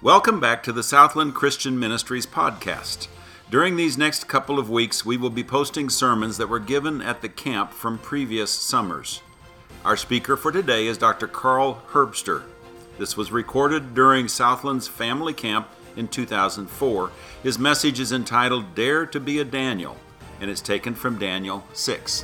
Welcome back to the Southland Christian Ministries podcast. During these next couple of weeks, we will be posting sermons that were given at the camp from previous summers. Our speaker for today is Dr. Carl Herbster. This was recorded during Southland's family camp in 2004. His message is entitled, Dare to be a Daniel, and it's taken from Daniel 6.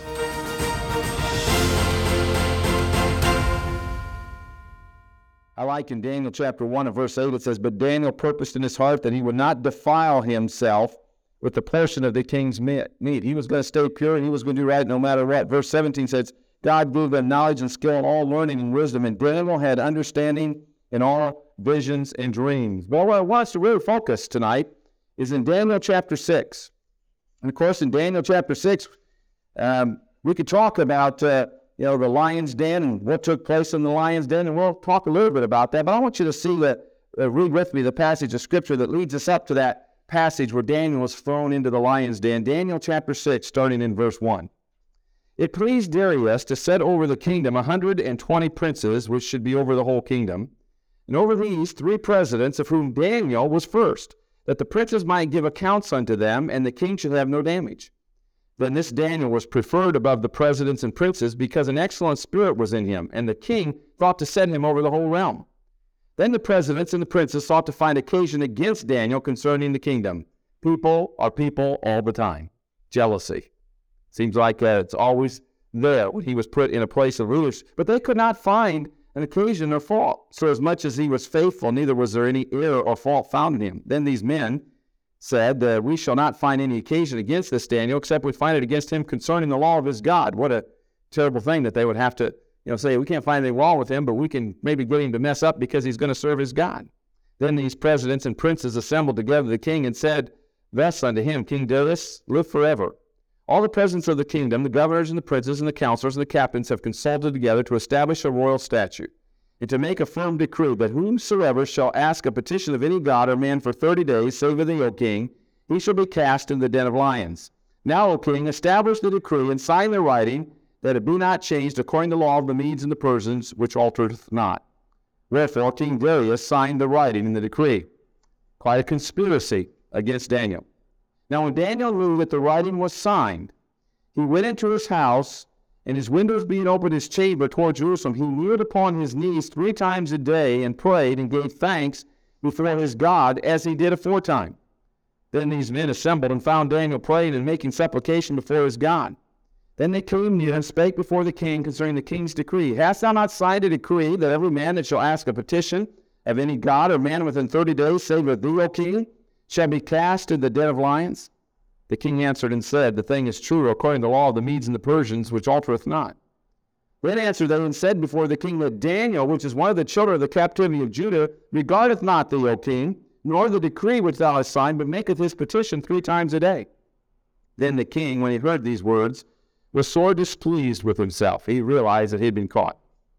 I like in Daniel chapter 1 and verse 8, it says, But Daniel purposed in his heart that he would not defile himself with the portion of the king's meat. He was going to stay pure and he was going to do right no matter what. Verse 17 says, God gave them knowledge and skill in all learning and wisdom, and Daniel had understanding in all visions and dreams. But what I want us to really focus tonight is in Daniel chapter 6. And of course, in Daniel chapter 6, we could talk about the lion's den and what took place in the lion's den, and we'll talk a little bit about that. But I want you to see read with me the passage of Scripture that leads us up to that passage where Daniel was thrown into the lion's den. Daniel chapter 6, starting in verse 1. It pleased Darius to set over the kingdom 120 princes, which should be over the whole kingdom, and over these 3 presidents, of whom Daniel was first, that the princes might give accounts unto them, and the king should have no damage. Then this Daniel was preferred above the presidents and princes, because an excellent spirit was in him, and the king thought to set him over the whole realm. Then the presidents and the princes sought to find occasion against Daniel concerning the kingdom. People are people all the time. Jealousy. Seems like it's always there when he was put in a place of rulers. But they could not find an occasion or fault. So as much as he was faithful, neither was there any error or fault found in him. Then these men said, we shall not find any occasion against this Daniel, except we find it against him concerning the law of his God. What a terrible thing that they would have to say, we can't find anything wrong with him, but we can maybe get him to mess up because he's going to serve his God. Then these presidents and princes assembled together the king and said thus unto him, King Darius, live forever. All the presidents of the kingdom, the governors and the princes and the counselors and the captains have consulted together to establish a royal statute, and to make a firm decree that whomsoever shall ask a petition of any god or man for 30 days, save thee, O king, he shall be cast in the den of lions. Now, O king, establish the decree and sign the writing, that it be not changed according to the law of the Medes and the Persians, which altereth not. Wherefore King Darius signed the writing in the decree. Quite a conspiracy against Daniel. Now when Daniel knew that the writing was signed, he went into his house, and his windows being open his chamber toward Jerusalem, he kneeled upon his knees 3 times a day, and prayed and gave thanks before his God, as he did aforetime. Then these men assembled and found Daniel praying and making supplication before his God. Then they came near and spake before the king concerning the king's decree. Hast thou not signed a decree that every man that shall ask a petition of any god or man within 30 days, save of thee, O king, shall be cast in the den of lions? The king answered and said, The thing is true, according to the law of the Medes and the Persians, which altereth not. Then answered they and said before the king that Daniel, which is one of the children of the captivity of Judah, regardeth not thee, O king, nor the decree which thou hast signed, but maketh his petition 3 times a day. Then the king, when he heard these words, was sore displeased with himself. He realized that he had been caught,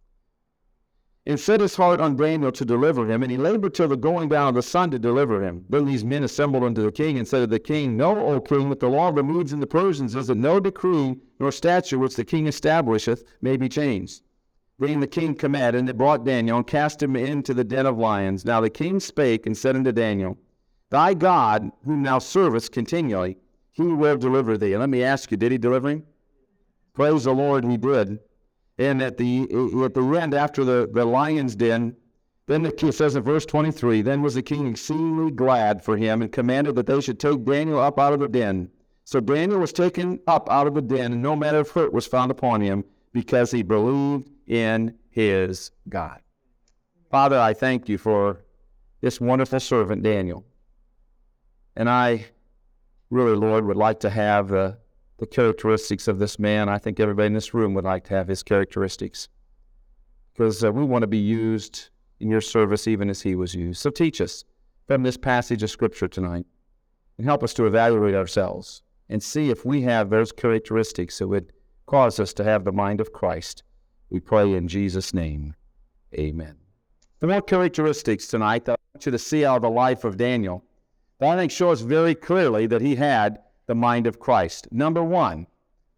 and set his heart on Daniel to deliver him, and he labored till the going down of the sun to deliver him. Then these men assembled unto the king, and said to the king, Know, O king, that the law of the Medes and the Persians is that no decree nor statute which the king establisheth may be changed. Then the king commanded, and they brought Daniel, and cast him into the den of lions. Now the king spake, and said unto Daniel, Thy God, whom thou servest continually, he will deliver thee. And let me ask you, did he deliver him? Praise the Lord, he did. And at the end, after the lion's den, then it says in verse 23, Then was the king exceedingly glad for him, and commanded that they should take Daniel up out of the den. So Daniel was taken up out of the den, and no manner of hurt was found upon him, because he believed in his God. Father, I thank you for this wonderful servant, Daniel. And I really, Lord, would like to have the characteristics of this man. I think everybody in this room would like to have his characteristics, because we want to be used in your service even as he was used. So teach us from this passage of Scripture tonight, and help us to evaluate ourselves and see if we have those characteristics that would cause us to have the mind of Christ. We pray in Jesus' name. Amen. The more characteristics tonight that I want you to see out of the life of Daniel, that I think shows very clearly that he had the mind of Christ. Number one,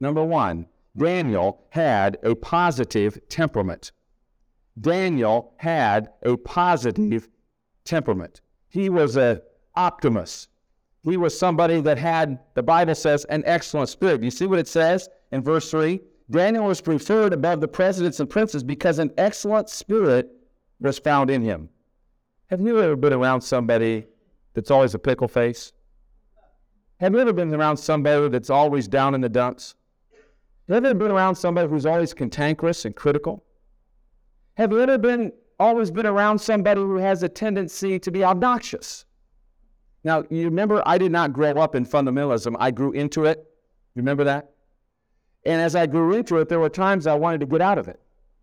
Daniel had a positive temperament. Daniel had a positive temperament. He was an optimist. He was somebody that had, the Bible says, an excellent spirit. You see what it says in verse 3? Daniel was preferred above the presidents and princes because an excellent spirit was found in him. Have you ever been around somebody that's always a pickle face? Have you ever been around somebody that's always down in the dumps? Have you ever been around somebody who's always cantankerous and critical? Have you ever always been around somebody who has a tendency to be obnoxious? Now, you remember, I did not grow up in fundamentalism. I grew into it. You remember that? And as I grew into it, there were times I wanted to get out of it.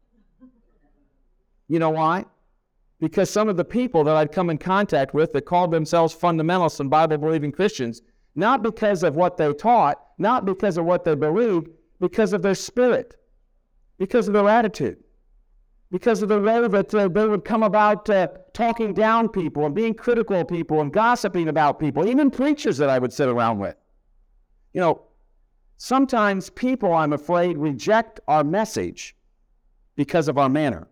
You know why? Because some of the people that I'd come in contact with that called themselves fundamentalists and Bible-believing Christians, not because of what they taught, not because of what they believed, because of their spirit, because of their attitude, because of the way that they would come about talking down people and being critical of people and gossiping about people, even preachers that I would sit around with. You know, sometimes people, I'm afraid, reject our message because of our manner.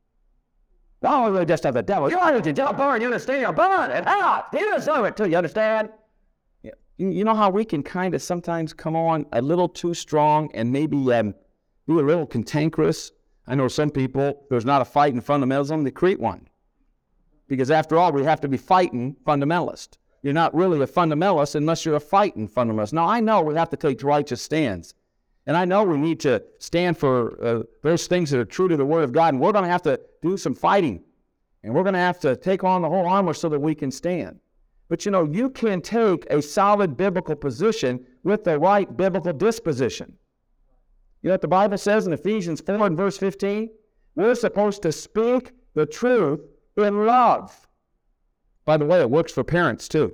Oh, we just have the devil. You want to jump over and you understand, burn it out. You deserve it too, you understand? Yeah. You know how we can kind of sometimes come on a little too strong and maybe be a little cantankerous? I know some people, there's not a fight in fundamentalism, they create one. Because after all, we have to be fighting fundamentalist. You're not really a fundamentalist unless you're a fighting fundamentalist. Now, I know we have to take righteous stands. And I know we need to stand for those things that are true to the Word of God. And we're going to have to do some fighting. And we're going to have to take on the whole armor so that we can stand. But you know, you can take a solid biblical position with the right biblical disposition. You know what the Bible says in Ephesians 4 and verse 15? We're supposed to speak the truth in love. By the way, it works for parents too.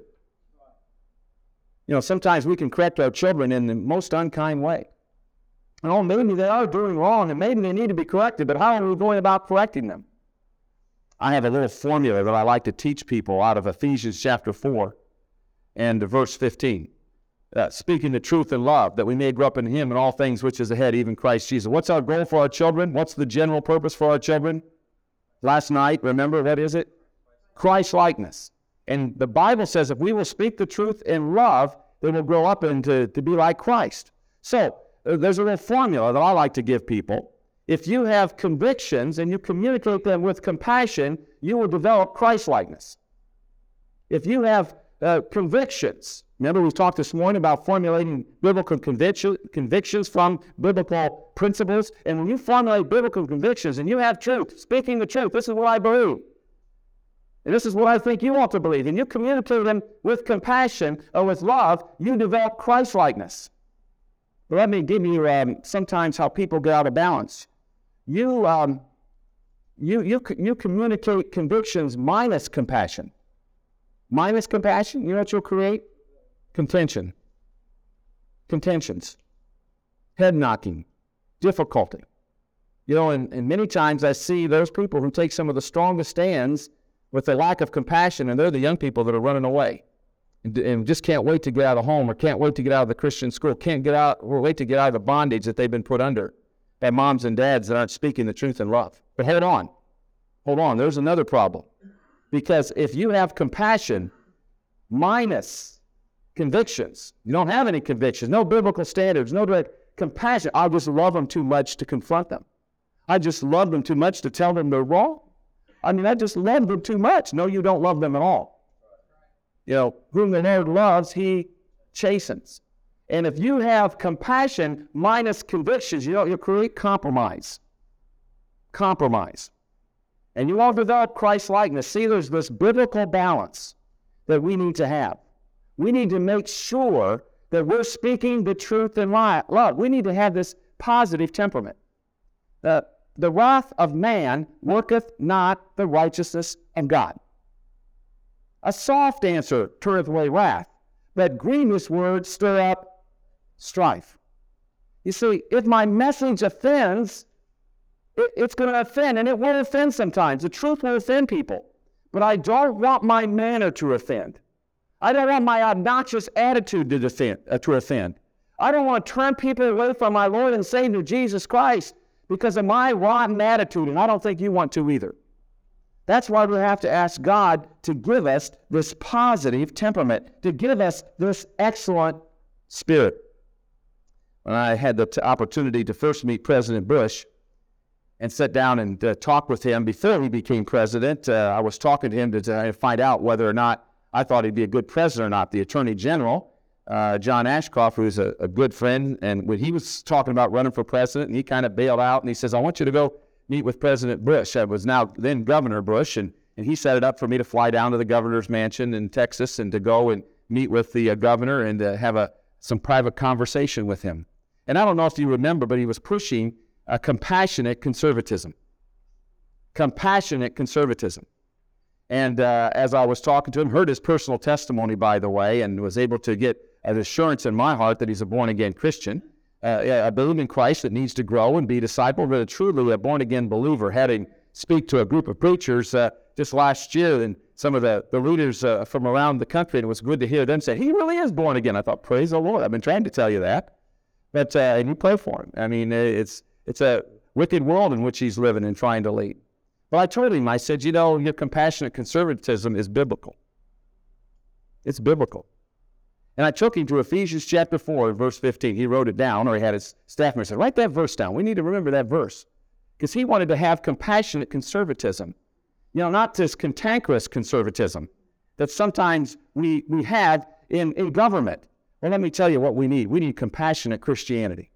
You know, sometimes we can correct our children in the most unkind way. Oh, maybe they are doing wrong, and maybe they need to be corrected, but how are we going about correcting them? I have a little formula that I like to teach people out of Ephesians chapter 4 and verse 15. Speaking the truth in love, that we may grow up in Him in all things which is ahead, even Christ Jesus. What's our goal for our children? What's the general purpose for our children? Last night, remember, what is it? Christ-likeness. And the Bible says if we will speak the truth in love, they will grow up to be like Christ. So, there's a little formula that I like to give people. If you have convictions and you communicate them with compassion, you will develop Christ-likeness. If you have convictions, remember we talked this morning about formulating biblical convictions from biblical principles, and when you formulate biblical convictions and you have truth, speaking the truth, this is what I believe, and this is what I think you ought to believe, and you communicate them with compassion or with love, you develop Christ-likeness. Let me give you sometimes how people get out of balance. You communicate convictions minus compassion. Minus compassion, you know what you'll create? Contention. Contentions. Head knocking. Difficulty. You know, and many times I see those people who take some of the strongest stands with a lack of compassion, and they're the young people that are running away. And just can't wait to get out of home, or can't wait to get out of the Christian school, can't wait to get out of the bondage that they've been put under by moms and dads that aren't speaking the truth in love. But hold on, there's another problem. Because if you have compassion minus convictions, you don't have any convictions, no biblical standards, no direct compassion, I just love them too much to confront them. I just love them too much to tell them they're wrong. I mean, I just love them too much. No, you don't love them at all. You know, whom the Lord loves, He chastens. And if you have compassion minus convictions, you know, you create compromise. Compromise. And you won't develop Christ-likeness. See, there's this biblical balance that we need to have. We need to make sure that we're speaking the truth in love. We need to have this positive temperament. The wrath of man worketh not the righteousness of God. A soft answer turneth away wrath, but grievous words stir up strife. You see, if my message offends, it's going to offend, and it will offend sometimes. The truth will offend people. But I don't want my manner to offend. I don't want my obnoxious attitude to offend. I don't want to turn people away from my Lord and Savior Jesus Christ because of my rotten attitude, and I don't think you want to either. That's why we have to ask God to give us this positive temperament, to give us this excellent spirit. When I had the opportunity to first meet President Bush and sit down and talk with him before he became president, I was talking to him to find out whether or not I thought he'd be a good president or not. The Attorney General, John Ashcroft, who's a good friend, and when he was talking about running for president, and he kind of bailed out, and he says, I want you to go meet with President Bush. That was now then Governor Bush, and he set it up for me to fly down to the governor's mansion in Texas and to go and meet with the governor and have some private conversation with him. And I don't know if you remember, but he was pushing compassionate conservatism. Compassionate conservatism. And as I was talking to him, heard his personal testimony, by the way, and was able to get an assurance in my heart that he's a born-again Christian. A believer in Christ that needs to grow and be discipled, but truly a born-again believer. Having speak to a group of preachers just last year, and some of the leaders from around the country, and it was good to hear them say, he really is born again. I thought, praise the Lord. I've been trying to tell you that. But and you pray for him. I mean, it's a wicked world in which he's living and trying to lead. But I told him, I said, your compassionate conservatism is biblical. It's biblical. And I took him to Ephesians chapter 4, verse 15. He wrote it down, or he had his staff member say, write that verse down. We need to remember that verse. Because he wanted to have compassionate conservatism. Not this cantankerous conservatism that sometimes we have in government. Well, let me tell you what we need. We need compassionate Christianity.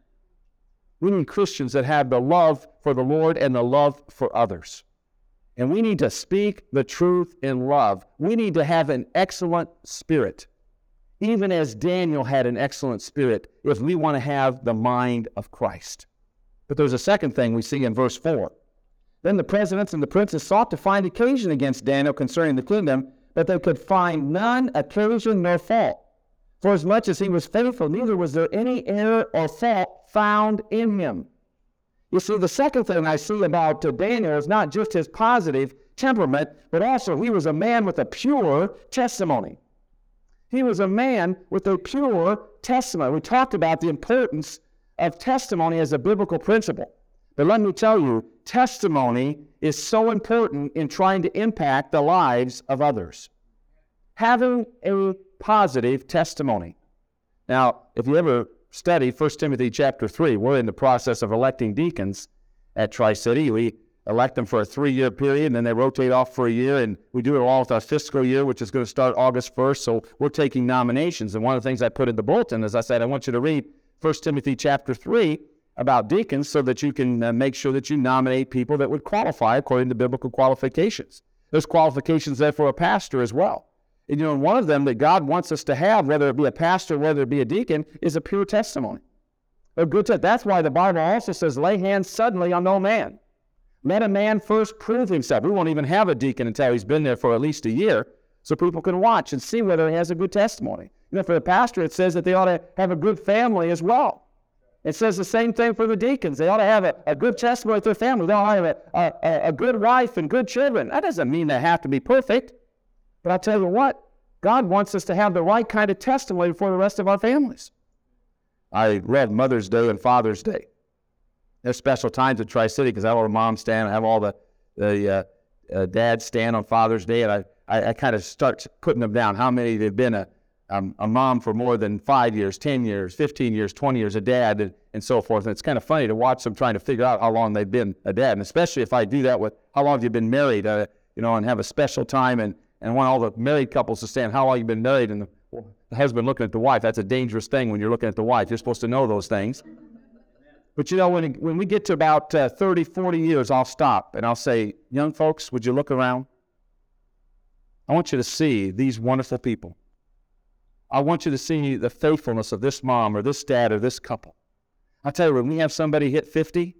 We need Christians that have the love for the Lord and the love for others. And we need to speak the truth in love. We need to have an excellent spirit. Even as Daniel had an excellent spirit, if we want to have the mind of Christ. But there's a second thing we see in verse 4. Then the presidents and the princes sought to find occasion against Daniel concerning the kingdom, but they could find none occasion nor fault. For as much as he was faithful, neither was there any error or fault found in him. You see, the second thing I see about Daniel is not just his positive temperament, but also he was a man with a pure testimony. He was a man with a pure testimony. We talked about the importance of testimony as a biblical principle. But let me tell you, testimony is so important in trying to impact the lives of others. Having a positive testimony. Now, if you ever study 1 Timothy chapter 3, we're in the process of electing deacons at Tri-City. We elect them for a 3-year period, and then they rotate off for a year, and we do it all with our fiscal year, which is going to start August 1st, so we're taking nominations. And one of the things I put in the bulletin is I said, I want you to read 1 Timothy chapter 3 about deacons so that you can make sure that you nominate people that would qualify according to biblical qualifications. There's qualifications there for a pastor as well. And one of them that God wants us to have, whether it be a pastor, whether it be a deacon, is a pure testimony. A good testimony. That's why the Bible also says, lay hands suddenly on no man. Let a man first prove himself. We won't even have a deacon until he's been there for at least a year, so people can watch and see whether he has a good testimony. For the pastor, it says that they ought to have a good family as well. It says the same thing for the deacons. They ought to have a good testimony with their family. They ought to have a good wife and good children. That doesn't mean they have to be perfect. But I tell you what, God wants us to have the right kind of testimony for the rest of our families. I read Mother's Day and Father's Day. There's special times at Tri-City because I have all the moms stand, I have all the dads stand on Father's Day, and I kind of start putting them down. How many they've been a mom for more than 5 years, 10 years, 15 years, 20 years, a dad, and so forth. And it's kind of funny to watch them trying to figure out how long they've been a dad, and especially if I do that with how long have you been married, and have a special time, and want all the married couples to stand, how long you've been married, and the husband looking at the wife. That's a dangerous thing when you're looking at the wife. You're supposed to know those things. But when we get to about 30, 40 years, I'll stop and I'll say, young folks, would you look around? I want you to see these wonderful people. I want you to see the faithfulness of this mom or this dad or this couple. I tell you, when we have somebody hit 50,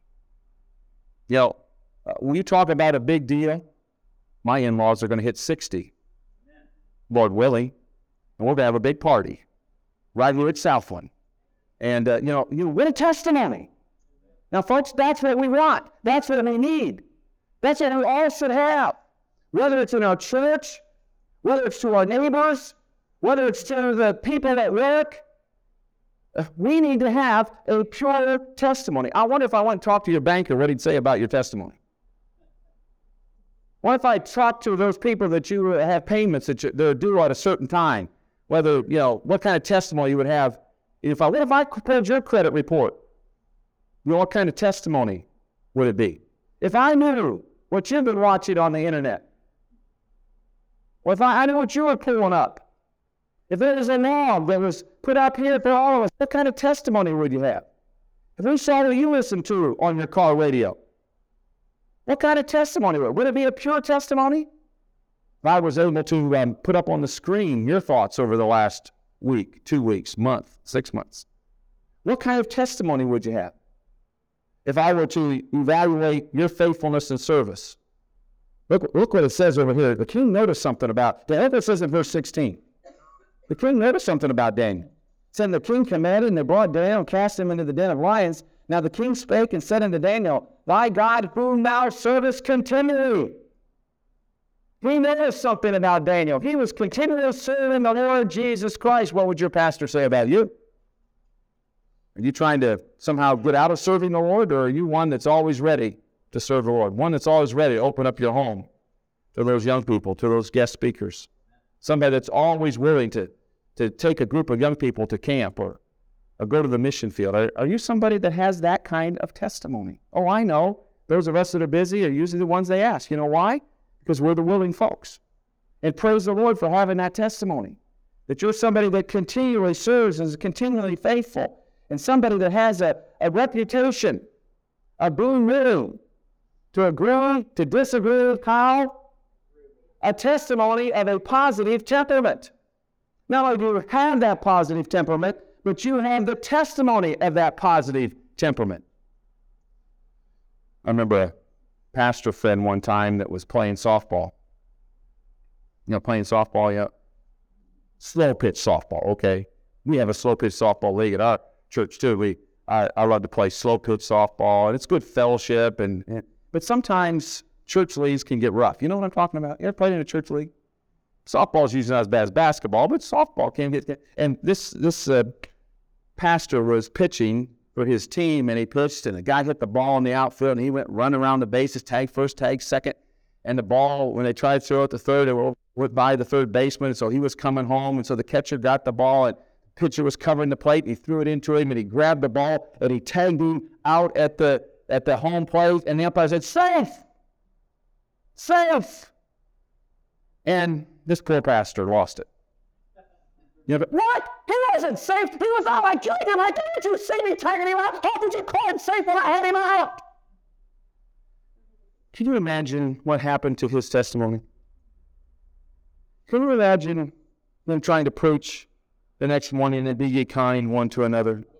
when you talk about a big deal, my in-laws are going to hit 60, Lord willing, and we're going to have a big party right here at Southland. And, you win a testimony. Now, folks, that's what we want. That's what we need. That's what we all should have. Whether it's in our church, whether it's to our neighbors, whether it's to the people at work, we need to have a pure testimony. I wonder if I want to talk to your banker, what he'd say about your testimony. What if I talk to those people that you have payments that are due at a certain time? Whether, what kind of testimony you would have. What if I compared your credit report? What kind of testimony would it be? If I knew what you've been watching on the internet, or if I knew what you were pulling up, if there was an ad that was put up here for all of us, what kind of testimony would you have? If we saw what you listened to on your car radio, what kind of testimony would it be? A pure testimony? If I was able to put up on the screen your thoughts over the last week, 2 weeks, month, 6 months, what kind of testimony would you have? If I were to evaluate your faithfulness and service, look what it says over here. The king noticed something about Daniel. It says in verse 16. The king noticed something about Daniel. It said, the king commanded, and they brought Daniel and cast him into the den of lions. Now the king spake and said unto Daniel, thy God whom thou servest continually. He noticed something about Daniel. He was continually serving the Lord Jesus Christ. What would your pastor say about you? Are you trying to somehow get out of serving the Lord, or are you one that's always ready to serve the Lord? One that's always ready to open up your home to those young people, to those guest speakers. Somebody that's always willing to take a group of young people to camp or go to the mission field. Are you somebody that has that kind of testimony? Oh, I know. Those of us that are busy are usually the ones they ask. You know why? Because we're the willing folks. And praise the Lord for having that testimony. That you're somebody that continually serves and is continually faithful. And somebody that has a reputation of being willing to agree, to disagree with Kyle, a testimony of a positive temperament. Not only do you have that positive temperament, but you have the testimony of that positive temperament. I remember a pastor friend one time that was playing softball. Playing softball, slow pitch softball, okay? We have a slow pitch softball league at our church too. I love to play slow pitch softball, and it's good fellowship, but sometimes church leagues can get rough. You know what I'm talking about? You ever played in a church league? Softball's usually not as bad as basketball, but softball can get. And this pastor was pitching for his team, and he pitched, and the guy hit the ball in the outfield, and he went running around the bases, tag first, tag second, and the ball, when they tried to throw it to third, it went by the third baseman, and so he was coming home, and so the catcher got the ball, and the pitcher was covering the plate, and he threw it into him, and he grabbed the ball, and he tagged him out at the home plate, and the umpire said, safe! Safe! And this poor pastor lost it. What? He wasn't safe. He was out. I killed him. I didn't you see me tagging him out? How did you call him safe when I had him out? Can you imagine what happened to his testimony? Can you imagine them trying to preach the next morning and be ye kind one to another? Can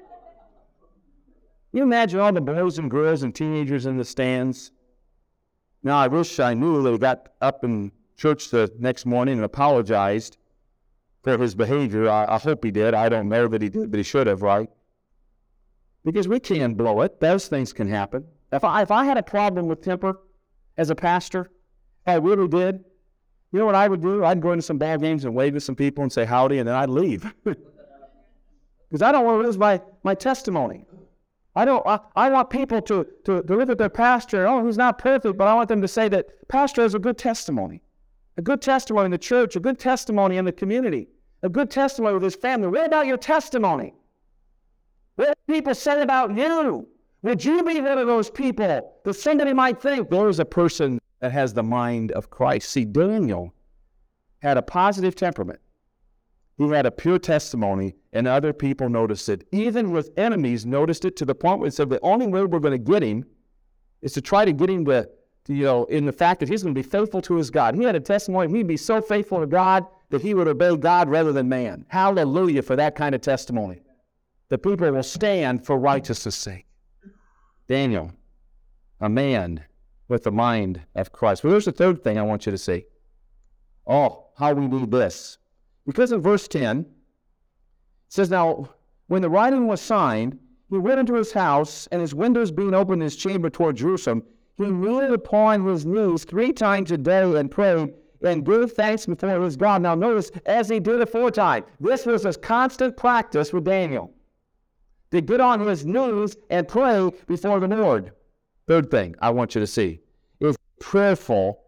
you imagine all the boys and girls and teenagers in the stands? Now, I wish I knew they got up in church the next morning and apologized for his behavior. I hope he did. I don't know that he did, but he should have, right? Because we can blow it. Those things can happen. If I had a problem with temper as a pastor, if I really did, you know what I would do? I'd go into some ball games and wave to some people and say howdy, and then I'd leave. Because I don't want to lose my testimony. I want people to look at their pastor, he's not perfect, but I want them to say that pastor has a good testimony. A good testimony in the church, a good testimony in the community, a good testimony with his family. What about your testimony? What people said about you? Would you be one of those people that somebody might think, there's a person that has the mind of Christ? See, Daniel had a positive temperament. He had a pure testimony, and other people noticed it. Even with enemies, noticed it to the point where it said the only way we're going to get him is to try to get him in the fact that he's going to be faithful to his God. He had a testimony. He'd be so faithful to God that he would obey God rather than man. Hallelujah for that kind of testimony. The people will stand for righteousness' sake. Daniel, a man with the mind of Christ. Well, there's the third thing I want you to see. Oh, how we need this. Because in verse 10, it says, now, when the writing was signed, he went into his house, and his windows being open in his chamber toward Jerusalem, he kneeled upon his knees 3 times a day and prayed and gave thanks before his God. Now notice, as he did aforetime, this was his constant practice with Daniel, to get on his knees and pray before the Lord. Third thing I want you to see is prayerful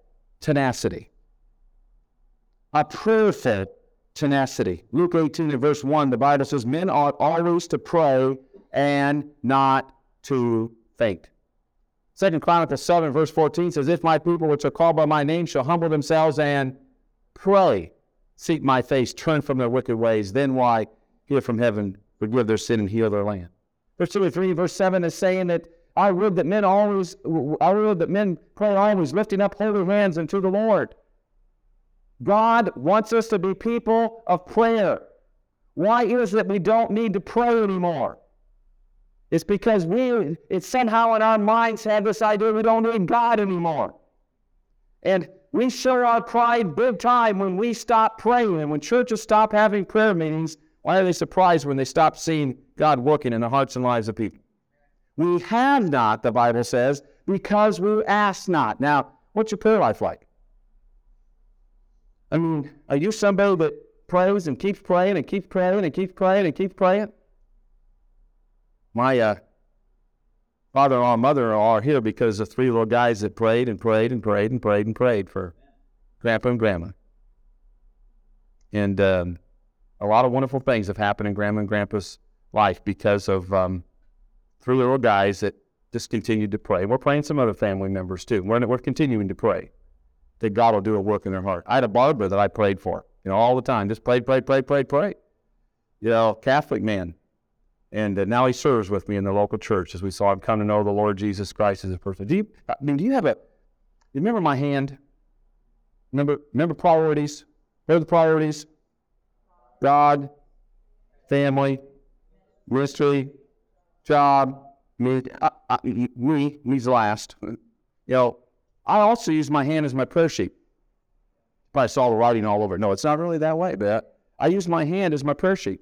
tenacity. A prayerful tenacity. Luke 18 and verse 1, the Bible says, men ought always to pray and not to faint. 2 Chronicles 7 verse 14 says, if my people which are called by my name shall humble themselves and pray, seek my face, turn from their wicked ways, then will I hear from heaven, forgive their sin and heal their land. Verse 2 and 3, verse 7 is saying that I would that men pray always, lifting up holy hands unto the Lord. God wants us to be people of prayer. Why is it that we don't need to pray anymore? It's because it's somehow in our minds had this idea we don't need God anymore. And we show our pride big time when we stop praying. And when churches stop having prayer meetings, why are they surprised when they stop seeing God working in the hearts and lives of people? We have not, the Bible says, because we ask not. Now, what's your prayer life like? I mean, are you somebody that prays and keeps praying and keeps praying and keeps praying and keeps praying? My father-in-law and mother-in-law are here because of three little guys that prayed and prayed and prayed and prayed and prayed for Grandpa and Grandma. And a lot of wonderful things have happened in Grandma and Grandpa's life because of three little guys that just continued to pray. We're praying some other family members too. We're continuing to pray that God will do a work in their heart. I had a barber that I prayed for, all the time. Just pray. Catholic man. And now he serves with me in the local church as we saw him come to know the Lord Jesus Christ as a person. Do you remember my hand? Remember priorities? What are the priorities? God, family, ministry, job, me's last. I also use my hand as my prayer sheet. You probably saw the writing all over it. No, it's not really that way, but I use my hand as my prayer sheet.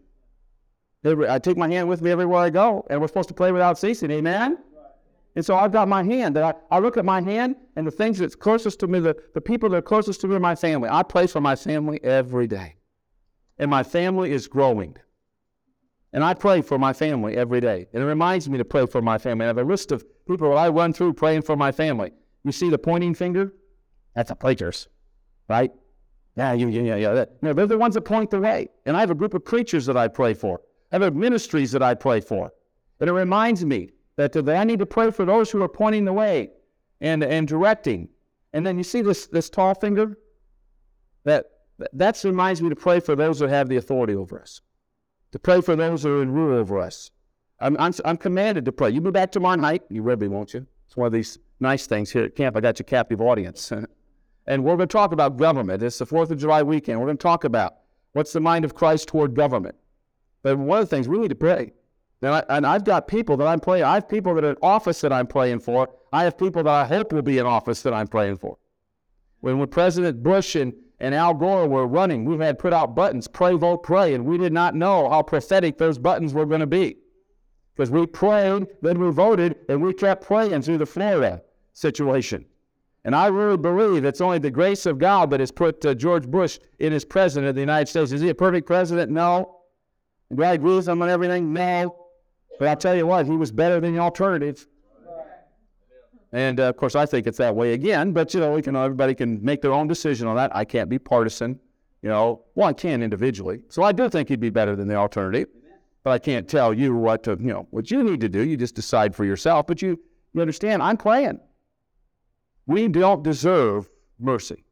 I take my hand with me everywhere I go, and we're supposed to pray without ceasing, amen? And so I've got my hand. I look at my hand, and the things that's closest to me, the people that are closest to me are my family. I pray for my family every day. And my family is growing. And I pray for my family every day. And it reminds me to pray for my family. I have a list of people that I run through praying for my family. You see the pointing finger? That's a preachers, right? Yeah. They're the ones that point the way. And I have a group of preachers that I pray for. I have ministries that I pray for. And it reminds me that I need to pray for those who are pointing the way and directing. And then you see this tall finger? That reminds me to pray for those who have the authority over us. To pray for those who are in rule over us. I'm commanded to pray. You move back tomorrow night. You will be, won't you? It's one of these nice things here at camp. I got your captive audience. And we're going to talk about government. It's the 4th of July weekend. We're going to talk about what's the mind of Christ toward government. But one of the things, we need to pray. And I've got people that I'm praying. I have people that are in office that I'm praying for. I have people that I hope will be in office that I'm praying for. When President Bush and Al Gore were running, we had put out buttons, pray, vote, pray, and we did not know how prophetic those buttons were going to be. Because we prayed, then we voted, and we kept praying through the Florida situation. And I really believe it's only the grace of God that has put George Bush in as president of the United States. Is he a perfect president? No. Do I agree with him on everything? No. But I'll tell you what, he was better than the alternative. And, of course, I think it's that way again. But, everybody can make their own decision on that. I can't be partisan. I can individually. So I do think he'd be better than the alternative. But I can't tell you what you need to do. You just decide for yourself. But you understand, I'm praying. We don't deserve mercy.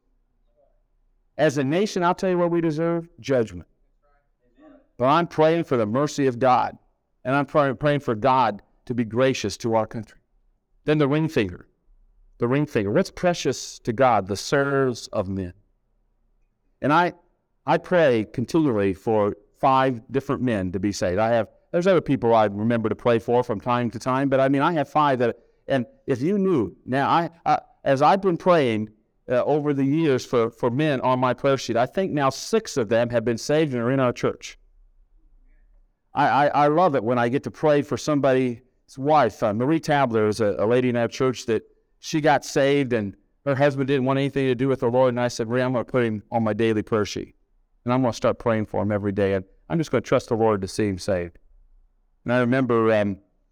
As a nation, I'll tell you what we deserve: judgment. But I'm praying for the mercy of God. And I'm praying for God to be gracious to our country. Then the ring finger. The ring finger. What's precious to God? The service of men. And I pray continually for 5 different men to be saved. There's other people I remember to pray for from time to time, but I have 5 that, and if you knew, now as I've been praying over the years for men on my prayer sheet, I think now 6 of them have been saved and are in our church. I love it when I get to pray for somebody's wife. Marie Tabler is a lady in our church that she got saved, and her husband didn't want anything to do with the Lord. And I said, Marie, I'm going to put him on my daily prayer sheet. And I'm going to start praying for him every day. And I'm just going to trust the Lord to see him saved. And I remember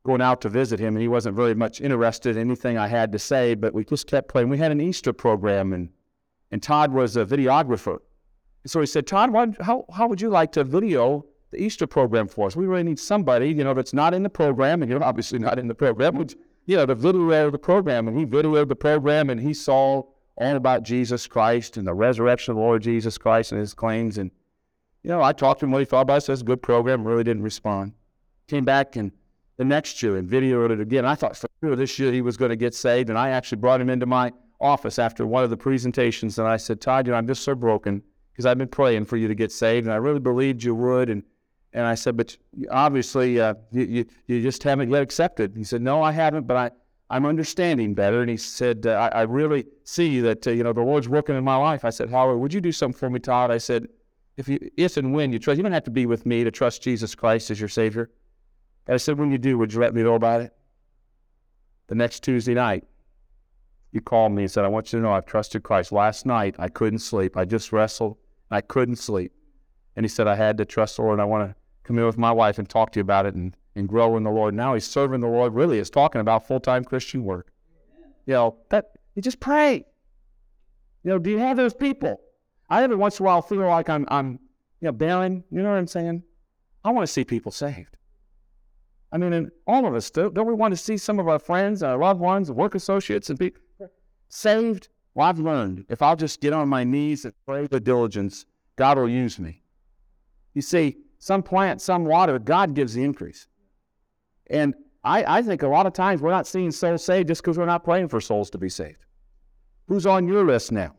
going out to visit him, and he wasn't very much interested in anything I had to say, but we just kept playing. We had an Easter program, and Todd was a videographer. So he said, Todd, how would you like to video the Easter program for us? We really need somebody, that's not in the program, and you're obviously not in the program, but, to video the program. And he videoed the program, and he saw all about Jesus Christ and the resurrection of the Lord Jesus Christ and his claims. And, I talked to him what he thought about it. Said it's a good program, really didn't respond. Came back and the next year and videoed it again. I thought for sure this year he was going to get saved, and I actually brought him into my office after one of the presentations, and I said, Todd, I'm just so broken because I've been praying for you to get saved, and I really believed you would. And I said, but obviously you just haven't yet accepted. He said, no, I haven't, but I'm understanding better. And he said, I really see that, the Lord's working in my life. I said, Howard, would you do something for me, Todd? I said, if and when you trust, you don't have to be with me to trust Jesus Christ as your Savior. And I said, when you do, would you let me know about it? The next Tuesday night, he called me and said, I want you to know I've trusted Christ. Last night, I couldn't sleep. I just wrestled. I couldn't sleep. And he said, I had to trust the Lord, and I want to come in with my wife and talk to you about it and grow in the Lord. Now he's serving the Lord, really is talking about full-time Christian work. You just pray. Do you have those people? I every once in a while feel like I'm bailing. You know what I'm saying? I want to see people saved. I mean, and all of us, don't we want to see some of our friends, our loved ones, work associates, and people saved? Well, I've learned if I'll just get on my knees and pray with diligence, God will use me. You see, some plant, some water, God gives the increase. And I think a lot of times we're not seeing souls saved just because we're not praying for souls to be saved. Who's on your list now?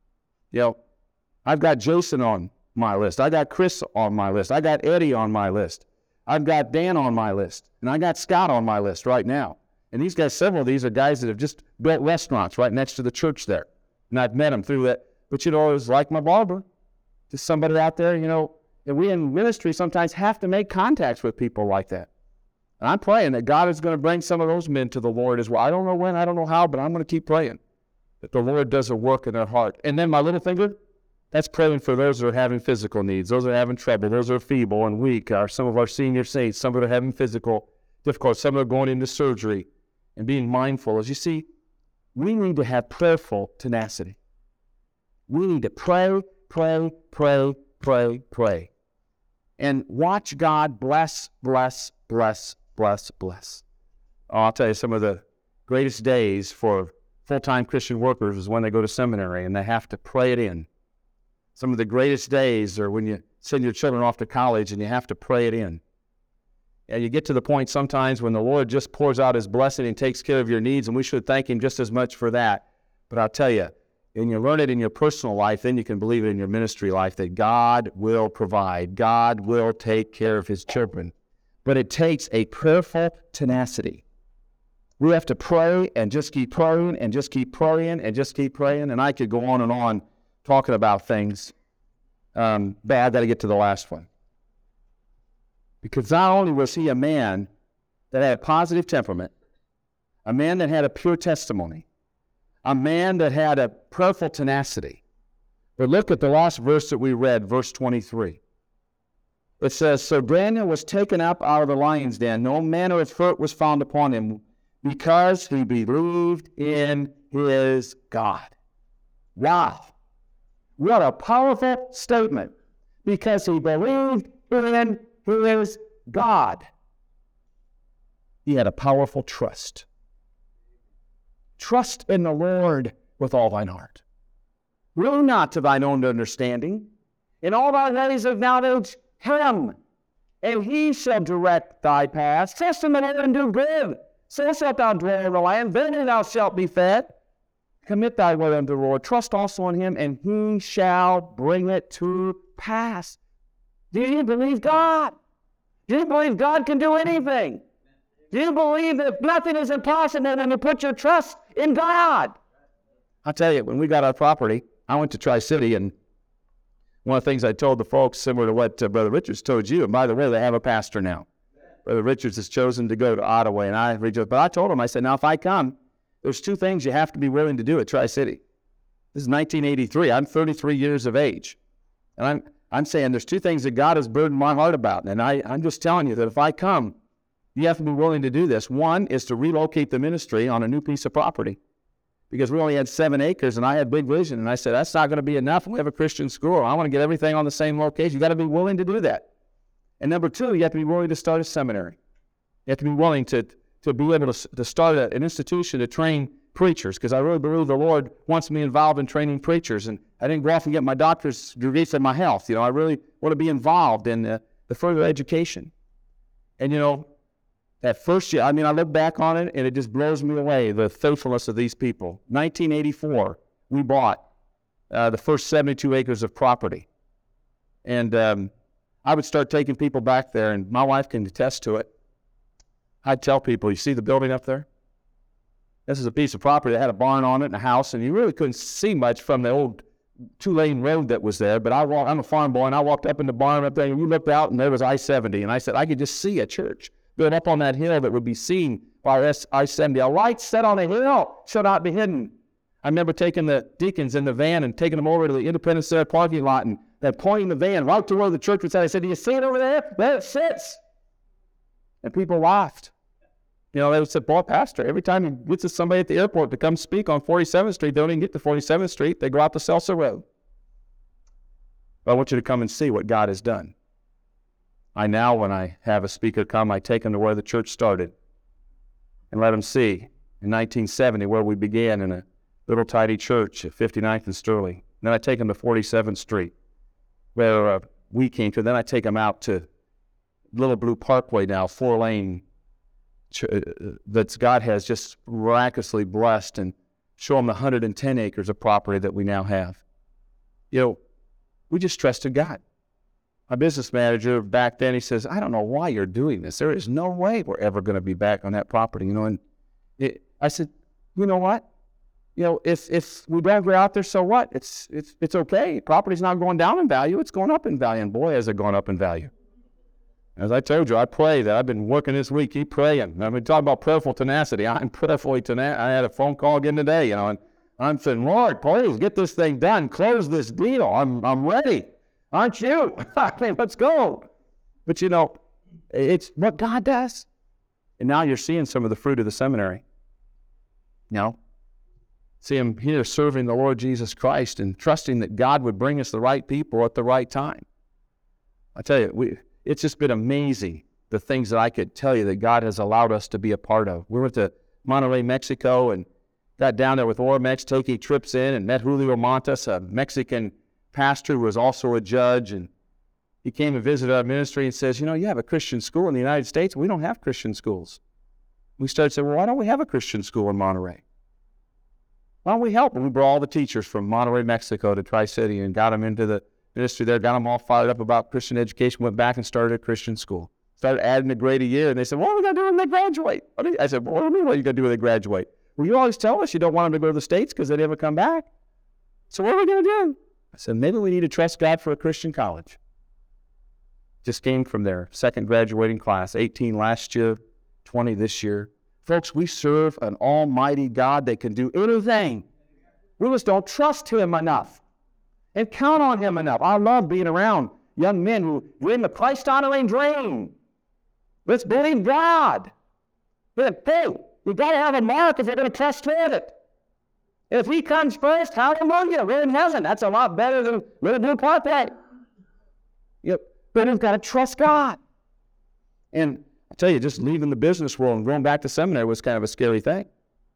I've got Jason on my list. I got Chris on my list. I got Eddie on my list. I've got Dan on my list. And I got Scott on my list right now. And these guys, several of these are guys that have just built restaurants right next to the church there. And I've met them through that. But, it was like my barber. Just somebody out there, and we in ministry sometimes have to make contacts with people like that. And I'm praying that God is going to bring some of those men to the Lord as well. I don't know when, I don't know how, but I'm going to keep praying that the Lord does a work in their heart. And then my little finger, that's praying for those that are having physical needs, those that are having trouble, those that are feeble and weak, or some of our senior saints, some that are having physical difficulties, some that are going into surgery, and being mindful. As you see, we need to have prayerful tenacity. We need to pray, pray, pray, pray, pray. And watch God bless, bless, bless, bless, bless. Oh, I'll tell you, some of the greatest days for full-time Christian workers is when they go to seminary and they have to pray it in. Some of the greatest days are when you send your children off to college and you have to pray it in. And you get to the point sometimes when the Lord just pours out his blessing and takes care of your needs, and we should thank him just as much for that. But I'll tell you, when you learn it in your personal life, then you can believe it in your ministry life that God will provide. God will take care of his children. But it takes a prayerful tenacity. We have to pray and just keep praying and just keep praying and just keep praying. And I could go on and on talking about things. But I got to get to the last one. Because not only was he a man that had a positive temperament, a man that had a pure testimony, a man that had a prayerful tenacity. But look at the last verse that we read, verse 23. It says, so Daniel was taken up out of the lion's den. No manner of hurt was found upon him because he believed in his God. Wow. What a powerful statement. Because he believed in his God. He had a powerful trust. Trust in the Lord with all thine heart. Lean not to thine own understanding. In all thy ways acknowledge him, and he shall direct thy paths. Trust in the Lord and do good. So shalt thou dwell in the land. Then thou shalt be fed. Commit thy way unto the Lord. Trust also in him, and he shall bring it to pass. Do you believe God? Do you believe God can do anything? Do you believe that nothing is impossible and to put your trust in God? I'll tell you, when we got our property, I went to Tri-City, and one of the things I told the folks, similar to what Brother Richards told you, and by the way, they have a pastor now. Brother Richards has chosen to go to Ottawa, and but I told him, I said, now if I come, there's two things you have to be willing to do at Tri-City. This is 1983. I'm 33 years of age. And I'm saying there's two things that God has burdened my heart about. And I'm just telling you that if I come, you have to be willing to do this. One is to relocate the ministry on a new piece of property, because we only had 7 acres, and I had big vision. And I said, that's not going to be enough. We have a Christian school. I want to get everything on the same location. You got to be willing to do that. And number 2, you have to be willing to start a seminary. You have to be willing to be able to start an institution to train preachers, because I really believe the Lord wants me involved in training preachers. And I didn't go off and get my doctor's degree for my health. I really want to be involved in the further education. And, that first year, I look back on it, and it just blows me away, the faithfulness of these people. 1984, we bought the first 72 acres of property. And I would start taking people back there, and my wife can attest to it. I'd tell people, you see the building up there? This is a piece of property that had a barn on it and a house, and you really couldn't see much from the old 2-lane road that was there. But I'm a farm boy, and I walked up in the barn up there, and we looked out, and there was I-70. And I said, I could just see a church going up on that hill that would be seen by I-70. A light set on a hill shall not be hidden. I remember taking the deacons in the van and taking them over to the Independence Center parking lot, and then pointing the van right to where the church was at. I said, do you see it over there? There it sits. And people laughed. They would say, boy, Pastor, every time he gets to somebody at the airport to come speak on 47th Street, they don't even get to 47th Street. They go out to Seltzer Road. But I want you to come and see what God has done. When I have a speaker come, I take him to where the church started and let him see in 1970 where we began in a little tidy church at 59th and Sterling. Then I take him to 47th Street where we came to. Then I take him out to Little Blue Parkway now, 4-lane, that God has just miraculously blessed, and show him the 110 acres of property that we now have. We just trusted God. My business manager back then, he says, I don't know why you're doing this. There is no way we're ever going to be back on that property. I said, you know what? If we don't go out there, so what? It's okay. Property's not going down in value. It's going up in value. And boy, has it gone up in value. As I told you, I pray that I've been working this week. Keep praying. Talking about prayerful tenacity. I'm prayerfully tenacity. I had a phone call again today, and I'm saying, Lord, please get this thing done. Close this deal. I'm ready. Aren't you? Let's go. But it's what God does. And now you're seeing some of the fruit of the seminary. See him here serving the Lord Jesus Christ and trusting that God would bring us the right people at the right time. I tell you, it's just been amazing, the things that I could tell you that God has allowed us to be a part of. We went to Monterrey, Mexico, and got down there with Ormex, taking trips in, and met Julio Montes, a Mexican pastor who was also a judge. And he came and visited our ministry and says, you have a Christian school in the United States. We don't have Christian schools. We started saying, well, why don't we have a Christian school in Monterrey? Why don't we help? And we brought all the teachers from Monterrey, Mexico to Tri-City and got them into the ministry there, got them all fired up about Christian education, went back and started a Christian school. Started adding a grade a year, and they said, what are we going to do when they graduate? I said, what do you mean what are you going to do when they graduate? Well, you always tell us you don't want them to go to the States because they never come back. So what are we going to do? I said, maybe we need to trust God for a Christian college. Just came from their second graduating class, 18 last year, 20 this year. Folks, we serve an almighty God that can do anything. We just don't trust him enough and count on him enough. I love being around young men who dream the Christ-honoring dream. Let's believe God. But hey, you got to have a mark if you're going to trust with it. If he comes first, hallelujah, we're in heaven. That's a lot better than Little Blue Parkway. Yep. But we've got to trust God. And I tell you, just leaving the business world and going back to seminary was kind of a scary thing.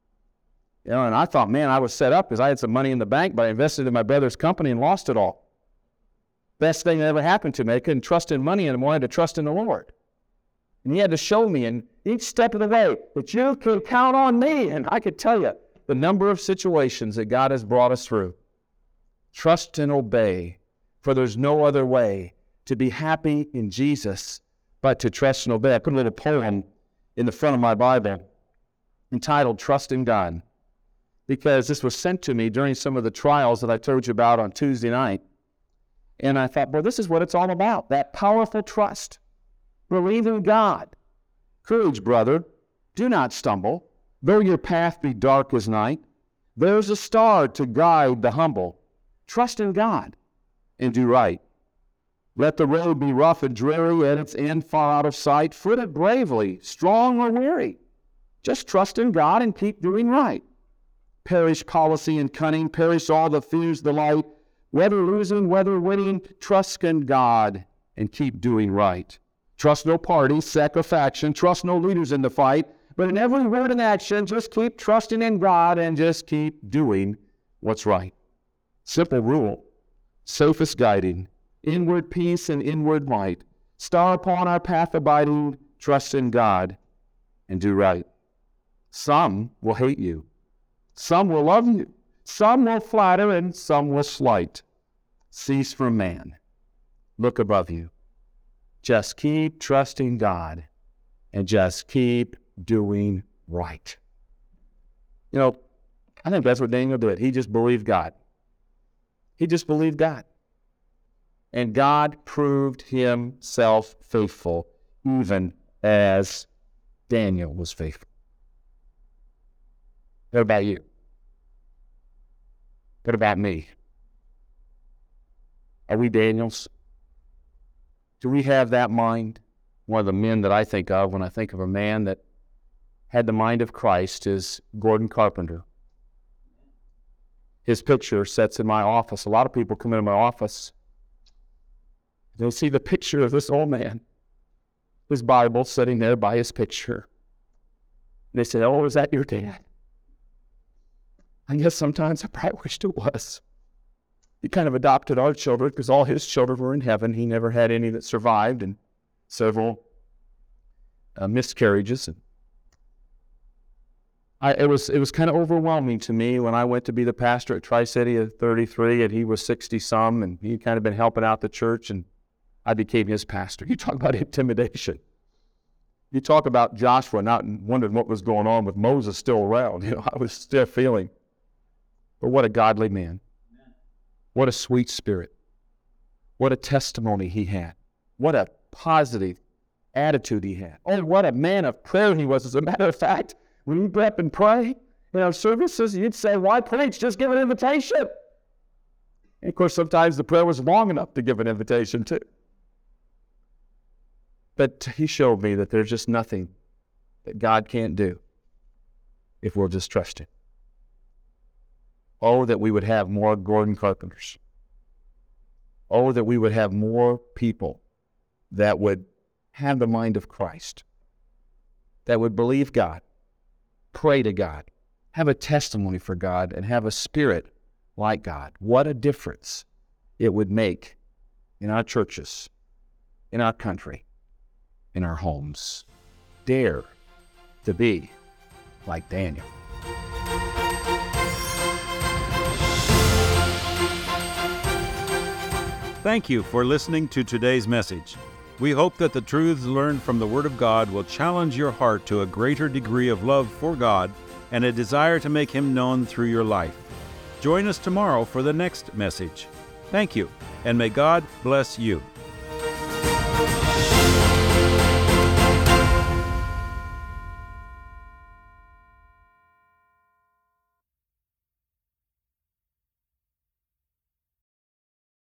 And I thought, man, I was set up because I had some money in the bank, but I invested in my brother's company and lost it all. Best thing that ever happened to me. I couldn't trust in money anymore. I had to trust in the Lord. And he had to show me in each step of the way that you can count on me. And I could tell you the number of situations that God has brought us through. Trust and obey, for there's no other way to be happy in Jesus but to trust and obey. I put a little poem in the front of my Bible entitled Trust in God, because this was sent to me during some of the trials that I told you about on Tuesday night. And I thought, well, this is what it's all about, that powerful trust. Believe in God. Courage, brother. Do not stumble. Though your path be dark as night, there's a star to guide the humble. Trust in God and do right. Let the road be rough and dreary, at its end far out of sight. Foot it bravely, strong or weary. Just trust in God and keep doing right. Perish policy and cunning, perish all the fears delight. Whether losing, whether winning, trust in God and keep doing right. Trust no party, sect, or faction. Trust no leaders in the fight. But in every word and action, just keep trusting in God and just keep doing what's right. Simple rule, sophist guiding, inward peace and inward might. Star upon our path abiding, trust in God and do right. Some will hate you. Some will love you. Some will flatter and some will slight. Cease from man. Look above you. Just keep trusting God and just keep doing right. You know, I think that's what Daniel did. He just believed God. He just believed God. And God proved himself faithful even as Daniel was faithful. What about you? What about me? Are we Daniels? Do we have that mind? One of the men that I think of when I think of a man that had the mind of Christ is Gordon Carpenter. His picture sits in my office. A lot of people come into my office. They'll see the picture of this old man, his Bible sitting there by his picture. And they say, "Oh, is that your dad?" I guess sometimes I probably wished it was. He kind of adopted our children because all his children were in heaven. He never had any that survived, and several miscarriages. It was kind of overwhelming to me when I went to be the pastor at Tri-City at 33, and he was 60-some, and he'd kind of been helping out the church, and I became his pastor. You talk about intimidation. You talk about Joshua not wondering what was going on with Moses still around. You know, I was still feeling. But what a godly man. What a sweet spirit. What a testimony he had. What a positive attitude he had. Oh, what a man of prayer he was. As a matter of fact, when you'd get up and pray in our services, you'd say, "Why preach? Just give an invitation." And of course, sometimes the prayer was long enough to give an invitation too. But he showed me that there's just nothing that God can't do if we'll just trust him. Oh, that we would have more Gordon Carpenters. Oh, that we would have more people that would have the mind of Christ, that would believe God, pray to God, have a testimony for God, and have a spirit like God. What a difference it would make in our churches, in our country, in our homes. Dare to be like Daniel. Thank you for listening to today's message. We hope that the truths learned from the Word of God will challenge your heart to a greater degree of love for God and a desire to make Him known through your life. Join us tomorrow for the next message. Thank you, and may God bless you.